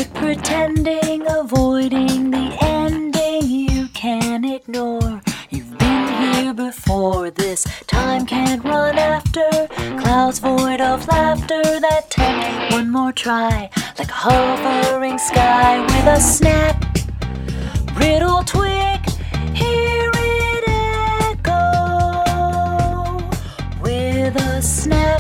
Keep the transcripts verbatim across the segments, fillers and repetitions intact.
Quit pretending, avoiding the ending you can't ignore. You've been here before, this time can't run after. Clouds void of laughter that tempt one more try. Like a hovering sky with a snap, brittle twig, hear it echo. With a snap,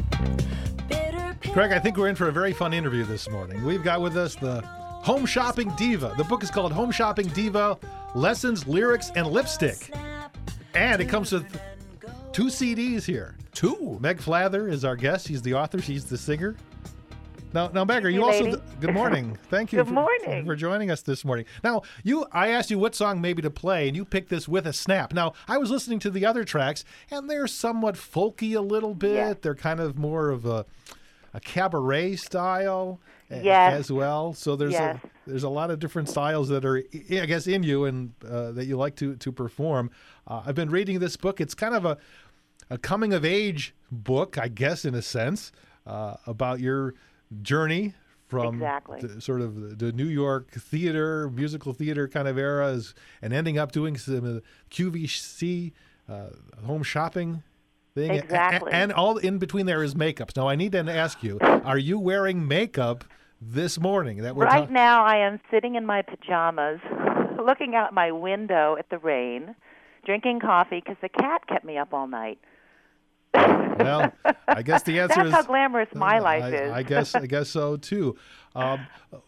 bitter pill. Craig, I think we're in for a very fun interview this morning. We've got with us the Home Shopping Diva. The book is called Home Shopping Diva, Lessons, Lyrics, and Lipstick. And it comes with two C Ds here. Two? Meg Flather is our guest. She's the author. She's the singer. Now, now, Meg, are you Hey, also... lady. The, good morning. Thank you Good for, morning. for joining us this morning. Now, you, I asked you what song maybe to play, and you picked this With a Snap. Now, I was listening to the other tracks, and they're somewhat folky a little bit. Yeah. They're kind of more of a, a cabaret style a- Yes. as well. So there's Yes. a, there's a lot of different styles that are, I I guess, in you and uh, that you like to, to perform. Uh, I've been reading this book. It's kind of a, a coming-of-age book, I guess, in a sense, uh, about your journey from Exactly. the, sort of the New York theater, musical theater kind of eras, and ending up doing some uh, Q V C, uh, home shopping thing. A- a- Exactly. And, all in between there is makeup. Now, I need to ask you, are you wearing makeup this morning? That we're Right talk- now, I am sitting in my pajamas, looking out my window at the rain, drinking coffee because the cat kept me up all night. Well, I guess the answer That's is... how glamorous my life I, is. I guess I guess so, too. Um,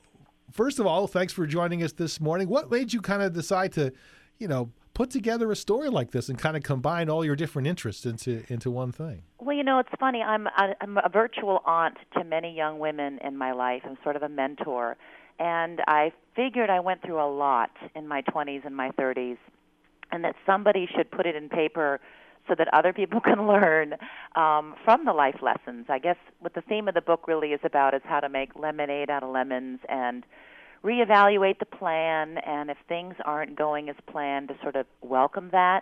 first of all, thanks for joining us this morning. What made you kind of decide to, you know, put together a story like this and kind of combine all your different interests into into one thing? Well, you know, it's funny. I'm a, I'm a virtual aunt to many young women in my life. I'm sort of a mentor. And I figured I went through a lot in my twenties and my thirties, and that somebody should put it in paper so that other people can learn um, from the life lessons. I guess what the theme of the book really is about is how to make lemonade out of lemons and reevaluate the plan, and if things aren't going as planned, to sort of welcome that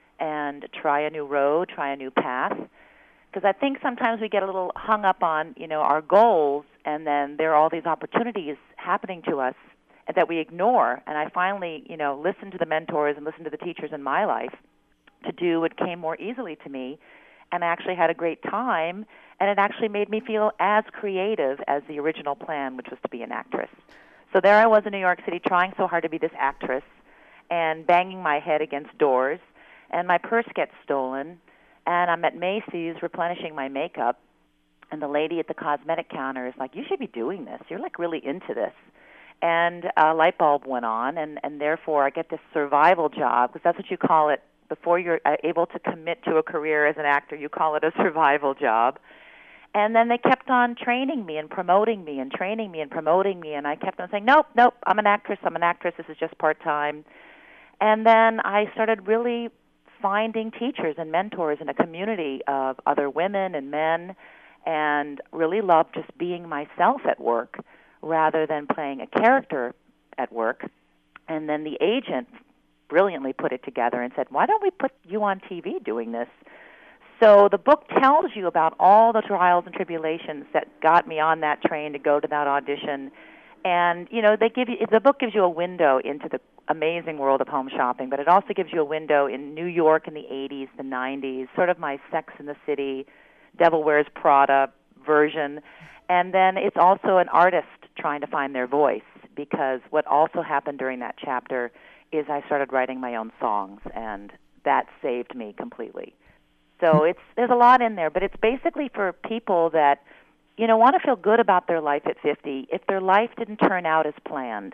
and try a new road, try a new path. Because I think sometimes we get a little hung up on, you know, our goals, and then there are all these opportunities happening to us that we ignore. And I finally, you know, listened to the mentors and listened to the teachers in my life to do what came more easily to me, and I actually had a great time, and it actually made me feel as creative as the original plan, which was to be an actress. So there I was in New York City trying so hard to be this actress and banging my head against doors, and my purse gets stolen, and I'm at Macy's replenishing my makeup, and the lady at the cosmetic counter is like, you should be doing this. You're like really into this. And a light bulb went on, and, and therefore I get this survival job, because that's what you call it. Before you're able to commit to a career as an actor, you call it a survival job. And then they kept on training me and promoting me and training me and promoting me, and I kept on saying, nope, nope, I'm an actress, I'm an actress, this is just part-time. And then I started really finding teachers and mentors in a community of other women and men, and really loved just being myself at work rather than playing a character at work. And then the agent brilliantly put it together and said, why don't we put you on T V doing this? So the book tells you about all the trials and tribulations that got me on that train to go to that audition. And, you know, they give you, the book gives you a window into the amazing world of home shopping, but it also gives you a window in New York in the eighties, the nineties, sort of my Sex in the City, Devil Wears Prada version. And then it's also an artist trying to find their voice, because what also happened during that chapter is I started writing my own songs, and that saved me completely. So it's there's a lot in there, but it's basically for people that, you know, want to feel good about their life at fifty if their life didn't turn out as planned.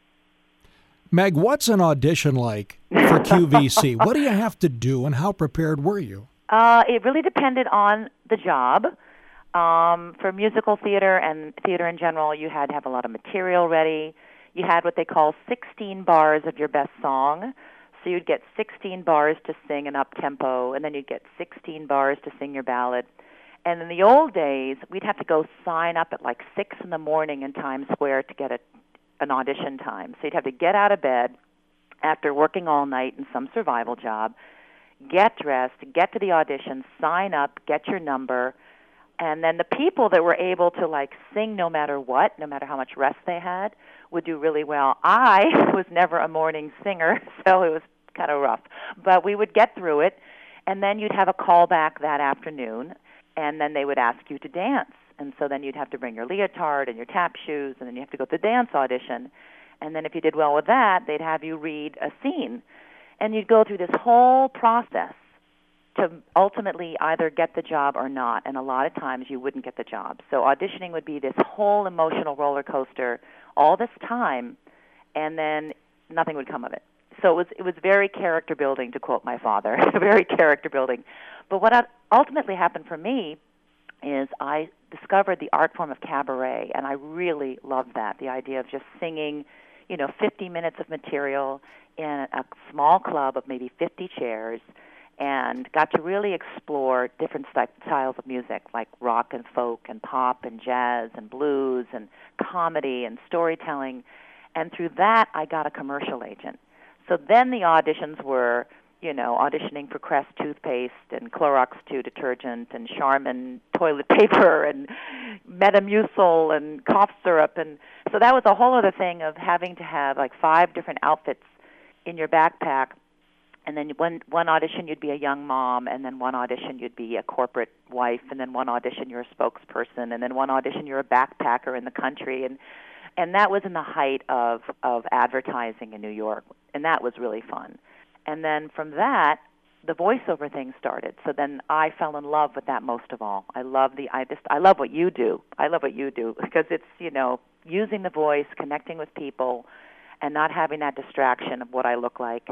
Meg, what's an audition like for Q V C? What do you have to do, and how prepared were you? Uh, it really depended on the job. Um, for musical theater and theater in general, you had to have a lot of material ready. You had what they call sixteen bars of your best song. So you'd get sixteen bars to sing an up-tempo, and then you'd get sixteen bars to sing your ballad. And in the old days, we'd have to go sign up at like six in the morning in Times Square to get a, an audition time. So you'd have to get out of bed after working all night in some survival job, get dressed, get to the audition, sign up, get your number, And then the people that were able to like sing no matter what, no matter how much rest they had, would do really well. I was never a morning singer, so it was kind of rough. But we would get through it, and then you'd have a callback that afternoon, and then they would ask you to dance. And so then you'd have to bring your leotard and your tap shoes, and then you have to go to the dance audition. And then if you did well with that, they'd have you read a scene. And you'd go through this whole process to ultimately either get the job or not. And a lot of times you wouldn't get the job. So auditioning would be this whole emotional roller coaster all this time, and then nothing would come of it. So it was it was very character building, to quote my father, very character building. But what ultimately happened for me is I discovered the art form of cabaret, and I really loved that, the idea of just singing, you know, fifty minutes of material in a small club of maybe fifty chairs, and got to really explore different styles of music, like rock and folk and pop and jazz and blues and comedy and storytelling. And through that, I got a commercial agent. So then the auditions were, you know, auditioning for Crest toothpaste and Clorox two detergent and Charmin toilet paper and Metamucil and cough syrup. And so that was a whole other thing of having to have like five different outfits in your backpack. And then one one audition you'd be a young mom, and then one audition you'd be a corporate wife, and then one audition you're a spokesperson, and then one audition you're a backpacker in the country. And and that was in the height of, of advertising in New York, and that was really fun. And then from that, the voiceover thing started. So then I fell in love with that most of all. I love the I just I love what you do. I love what you do because it's, you know, using the voice, connecting with people, and not having that distraction of what I look like.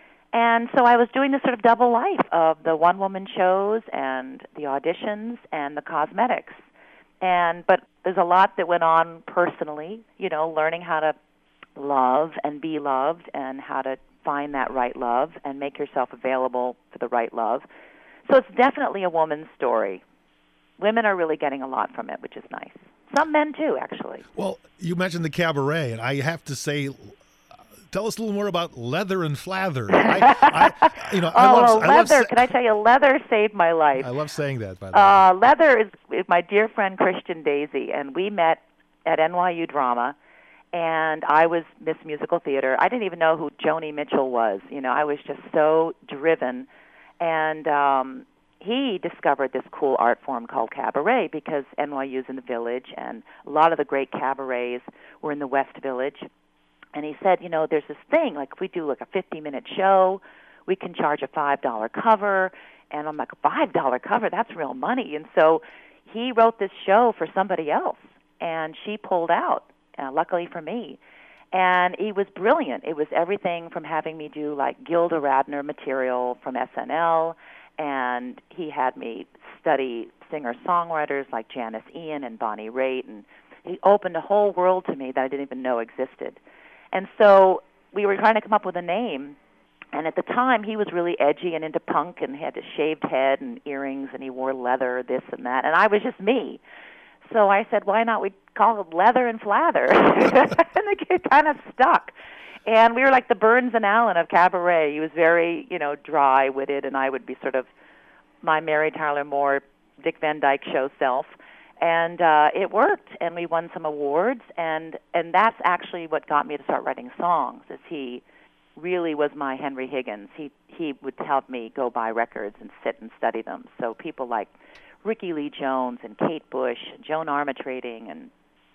And so I was doing this sort of double life of the one-woman shows and the auditions and the cosmetics. And but there's a lot that went on personally, you know, learning how to love and be loved and how to find that right love and make yourself available for the right love. So it's definitely a woman's story. Women are really getting a lot from it, which is nice. Some men too, actually. Well, you mentioned the cabaret, and I have to say, tell us a little more about Leather and Flather. I, I, you know, I oh, love, well, I love Leather, sa- can I tell you, Leather saved my life. I love saying that, by the way. Uh, Leather is, is my dear friend Christian Daisy, and we met at N Y U Drama, and I was Miss Musical Theater. I didn't even know who Joni Mitchell was. You know, I was just so driven. And um, he discovered this cool art form called cabaret because N Y U's in the Village, and a lot of the great cabarets were in the West Village. And he said, you know, there's this thing, like if we do like a fifty-minute show, we can charge a five dollar cover. And I'm like, five dollar cover? That's real money. And so he wrote this show for somebody else, and she pulled out, uh, luckily for me. And it was brilliant. It was everything from having me do like Gilda Radner material from S N L, and he had me study singer-songwriters like Janis Ian and Bonnie Raitt, and he opened a whole world to me that I didn't even know existed. And so we were trying to come up with a name, and at the time he was really edgy and into punk and had a shaved head and earrings, and he wore leather, this and that, and I was just me. So I said, why not we call it Leather and Flather? And it kind of stuck. And we were like the Burns and Allen of cabaret. He was very, you know, dry-witted, and I would be sort of my Mary Tyler Moore, Dick Van Dyke show self. And uh, it worked, and we won some awards, and, and that's actually what got me to start writing songs, is he really was my Henry Higgins. He he would help me go buy records and sit and study them. So people like Ricky Lee Jones and Kate Bush, Joan Armatrading, and,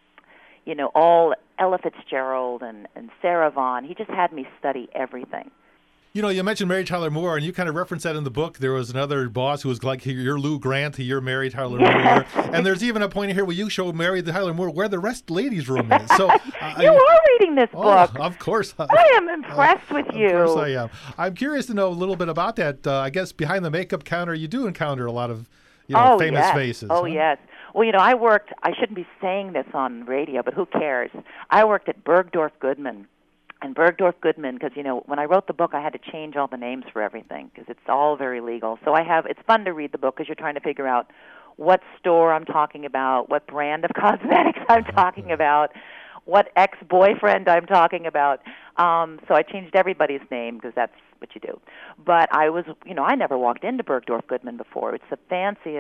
you know, all Ella Fitzgerald and, and Sarah Vaughan. He just had me study everything. You know, you mentioned Mary Tyler Moore, and you kind of referenced that in the book. There was another boss who was like, you're Lou Grant, you're Mary Tyler Yes. Moore. And there's even a point here where you show Mary Tyler Moore where the rest ladies' room is. So uh, You I, are reading this oh, book. Of course. I am impressed with Of you. course I am. I'm curious to know a little bit about that. Uh, I guess behind the makeup counter, you do encounter a lot of, you know, oh, famous yes. faces. Oh, huh? yes. Well, you know, I worked, I shouldn't be saying this on radio, but who cares? I worked at Bergdorf Goodman. And Bergdorf Goodman, because, you know, when I wrote the book, I had to change all the names for everything because it's all very legal. So I have, it's fun to read the book because you're trying to figure out what store I'm talking about, what brand of cosmetics I'm talking about, what ex-boyfriend I'm talking about. Um, so I changed everybody's name because that's what you do. But I was, you know, I never walked into Bergdorf Goodman before. It's the fanciest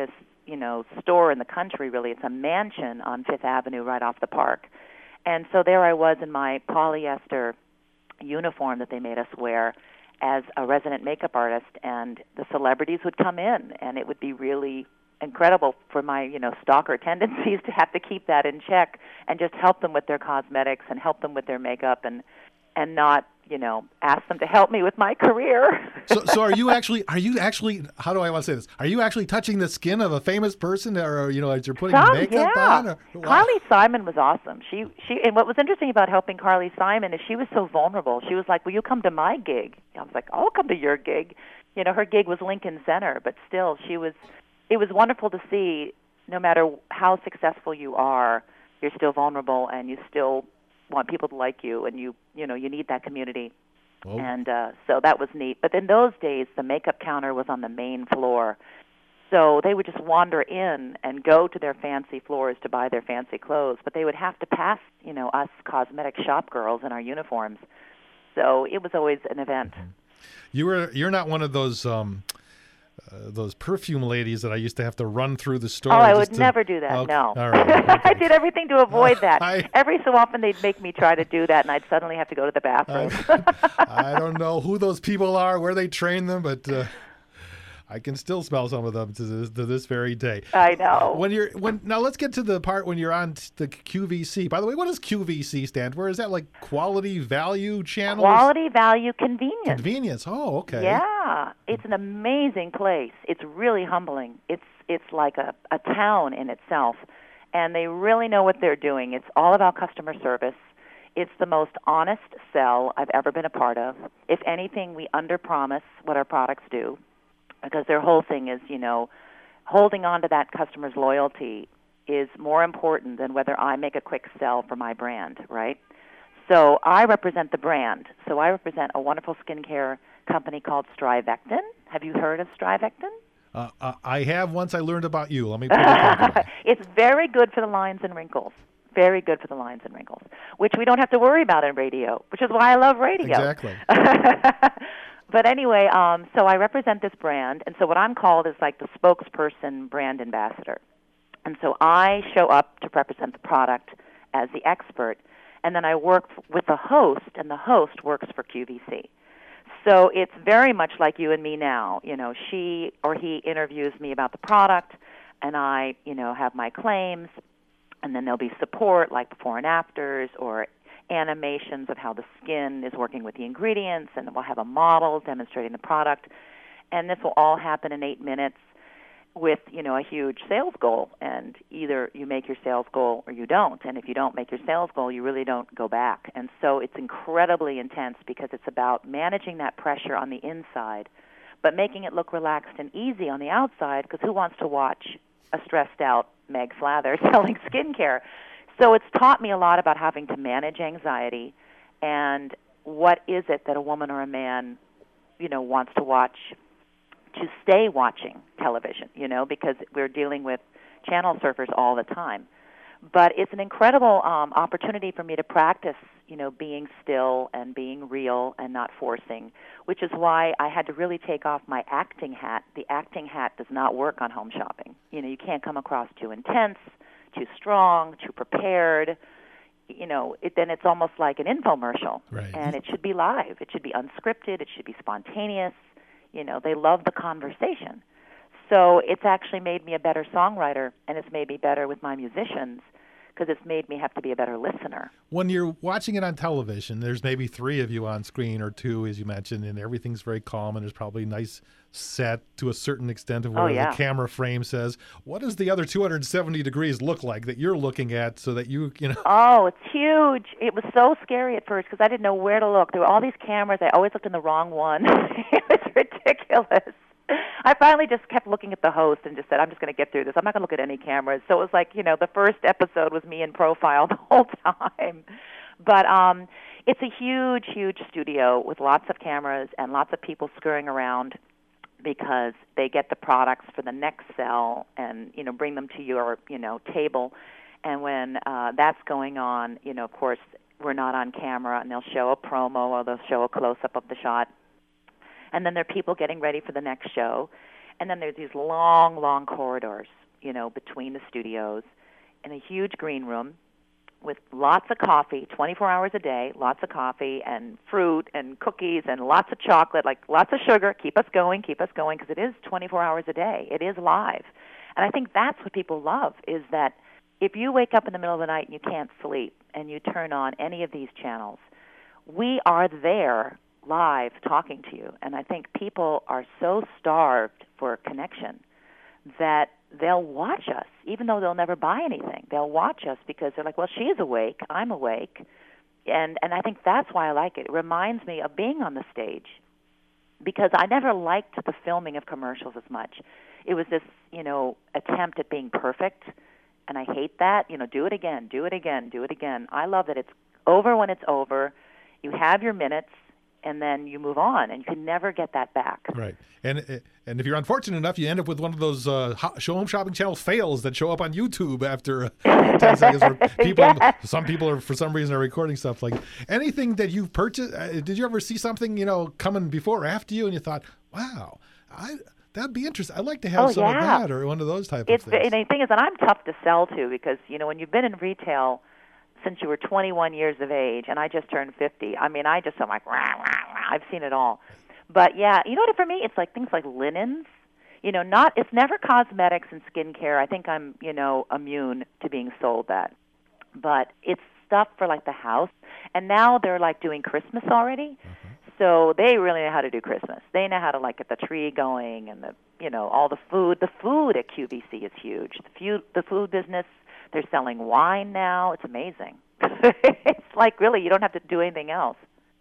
you know, store in the country, really. It's a mansion on Fifth Avenue right off the park. And so there I was in my polyester uniform that they made us wear as a resident makeup artist, and the celebrities would come in, and it would be really incredible for my, you know, stalker tendencies to have to keep that in check and just help them with their cosmetics and help them with their makeup and and not, you know, ask them to help me with my career. so, so are you actually, are you actually, how do I want to say this? Are you actually touching the skin of a famous person, or, you know, as you're putting Some, makeup yeah. on? Or, wow. Carly Simon was awesome. She, she, and what was interesting about helping Carly Simon is she was so vulnerable. She was like, will you come to my gig? I was like, I'll come to your gig. You know, her gig was Lincoln Center, but still, she was, it was wonderful to see, no matter how successful you are, you're still vulnerable and you still want people to like you, and you you know you need that community. Whoa. And uh, so that was neat. But in those days, the makeup counter was on the main floor, so they would just wander in and go to their fancy floors to buy their fancy clothes. But they would have to pass, you know, us cosmetic shop girls in our uniforms. So it was always an event. You were you're not one of those um, uh, those perfume ladies that I used to have to run through the store. Oh, I just would to... never do that. Okay. No, All right. Okay. I did everything to avoid that. I... Every so often, they'd make me try to do that, and I'd suddenly have to go to the bathroom. I, I don't know who those people are, where they train them, but uh, I can still smell some of them to this, to this very day. I know. When you're when now, let's get to the part when you're on the Q V C. By the way, what does Q V C stand for? Is that like quality value channels? Quality, value, convenience. Convenience. Oh, okay. Yeah, it's an amazing place. It's really humbling. It's it's like a, a town in itself, and they really know what they're doing. It's all about customer service. It's the most honest sell I've ever been a part of. If anything, we underpromise what our products do, because their whole thing is, you know, holding on to that customer's loyalty is more important than whether I make a quick sell for my brand, right? So I represent the brand. So I represent a wonderful skincare company called Strivectin. Have you heard of Strivectin? Uh, uh, I have once I learned about you. Let me put it that way. It's very good for the lines and wrinkles. Very good for the lines and wrinkles, which we don't have to worry about in radio, which is why I love radio. Exactly. But anyway, um, so I represent this brand, and so what I'm called is like the spokesperson brand ambassador. And so I show up to represent the product as the expert, and then I work f- with the host, and the host works for Q V C. So it's very much like you and me now. You know, she or he interviews me about the product, and I, you know, have my claims, and then there'll be support like before and afters or animations of how the skin is working with the ingredients, and we'll have a model demonstrating the product. And this will all happen in eight minutes with, you know, a huge sales goal. And either you make your sales goal or you don't. And if you don't make your sales goal, you really don't go back. And so it's incredibly intense because it's about managing that pressure on the inside, but making it look relaxed and easy on the outside, because who wants to watch a stressed-out Meg Slather selling skincare? So it's taught me a lot about having to manage anxiety and what is it that a woman or a man, you know, wants to watch, to stay watching television, you know, because we're dealing with channel surfers all the time. But it's an incredible um, opportunity for me to practice, you know, being still and being real and not forcing, which is why I had to really take off my acting hat. The acting hat does not work on home shopping. You know, you can't come across too intense, too strong, too prepared. You know, it, then it's almost like an infomercial. Right. And it should be live. It should be unscripted. It should be spontaneous. You know, they love the conversation. So it's actually made me a better songwriter, and it's made me better with my musicians, because it's made me have to be a better listener. When you're watching it on television, there's maybe three of you on screen or two, as you mentioned, and everything's very calm, and there's probably a nice set to a certain extent of where Oh, yeah. the camera frame says. What does the other two hundred seventy degrees look like that you're looking at so that you, you know? Oh, it's huge. It was so scary at first because I didn't know where to look. There were all these cameras. I always looked in the wrong one. It was ridiculous. I finally just kept looking at the host and just said, I'm just going to get through this. I'm not going to look at any cameras. So it was like, you know, the first episode was me in profile the whole time. But um, it's a huge, huge studio with lots of cameras and lots of people scurrying around because they get the products for the next sell and, you know, bring them to your, you know, table. And when uh, that's going on, you know, of course, we're not on camera, and they'll show a promo or they'll show a close-up of the shot. And then there are people getting ready for the next show. And then there's these long, long corridors. you know, between the studios in a huge green room with lots of coffee, twenty-four hours a day, lots of coffee and fruit and cookies and lots of chocolate, like lots of sugar. Keep us going, keep us going, because it is twenty-four hours a day. It is live. And I think that's what people love, is that if you wake up in the middle of the night and you can't sleep and you turn on any of these channels, we are there live talking to you. And I think people are so starved for connection that they'll watch us, even though they'll never buy anything. They'll watch us because they're like, well, she's awake, I'm awake. And and I think that's why I like it. It reminds me of being on the stage, because I never liked the filming of commercials as much. It was this, you know, attempt at being perfect, and I hate that. You know, do it again, do it again, do it again. I love that it's over when it's over. You have your minutes, and then you move on, and you can never get that back. Right. And and if you're unfortunate enough, you end up with one of those uh, show home shopping channel fails that show up on YouTube after uh, ten seconds. Where people, yes. Some people are, for some reason, are recording stuff. Like anything that you've purchased. Uh, did you ever see something, you know, coming before or after you, and you thought, wow, I that'd be interesting. I'd like to have oh, some yeah. of that, or one of those type it's, of things. And the thing is, and I'm tough to sell to, because, you know, when you've been in retail since you were twenty-one years of age, and I just turned fifty. I mean, I just, I'm like, rah, rah, rah. I've seen it all. But, yeah, you know what, for me, it's like things like linens. You know, not, it's never cosmetics and skincare. I think I'm, you know, immune to being sold that. But it's stuff for, like, the house. And now they're, like, doing Christmas already. Mm-hmm. So they really know how to do Christmas. They know how to, like, get the tree going and, the, you know, all the food. The food at Q V C is huge. The food, the food business, they're selling wine now. It's amazing. It's like, really, you don't have to do anything else.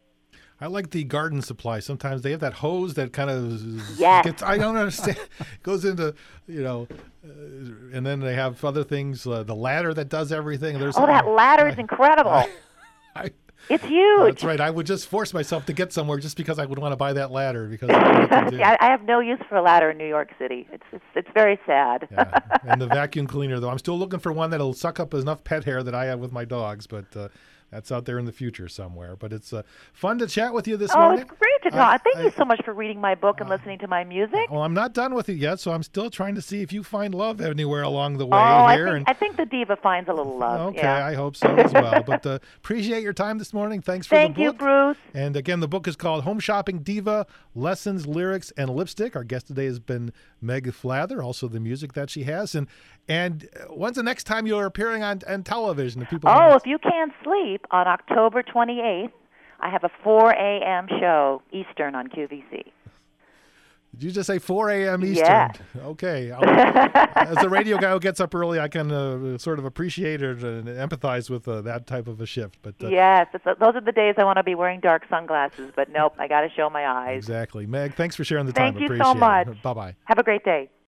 I like the garden supply. Sometimes they have that hose that kind of yes. gets, I don't understand, goes into, you know, uh, and then they have other things, uh, the ladder that does everything. There's oh, that ladder is incredible. I, I, it's huge. That's right. I would just force myself to get somewhere just because I would want to buy that ladder. Because I, See, I, I have no use for a ladder in New York City. It's it's, it's very sad. Yeah. And the vacuum cleaner, though, I'm still looking for one that'll suck up enough pet hair that I have with my dogs, but uh, that's out there in the future somewhere. But it's uh, fun to chat with you this oh, morning. Oh, it's great to talk. Uh, Thank I, you so much for reading my book and uh, listening to my music. Well, I'm not done with it yet, so I'm still trying to see if you find love anywhere along the way oh, here. I think, and, I think the diva finds a little love. Okay, yeah. I hope so as well. But uh, appreciate your time this morning. Thanks for Thank the book. Thank you, Bruce. And again, the book is called Home Shopping Diva, Lessons, Lyrics, and Lipstick. Our guest today has been Meg Flather, also the music that she has. And and when's the next time you're appearing on, on television? If people oh, want if you can't sleep, on October twenty-eighth, I have a four a.m. show Eastern on Q V C. Did you just say four a.m. Eastern? Yeah. Okay. As a radio guy who gets up early, I can uh, sort of appreciate it and empathize with uh, that type of a shift. But uh, yes, it's, uh, those are the days I want to be wearing dark sunglasses, but nope, I got to show my eyes. Exactly. Meg, thanks for sharing the Thank time. you Appreciate so much. it. Bye-bye. Have a great day.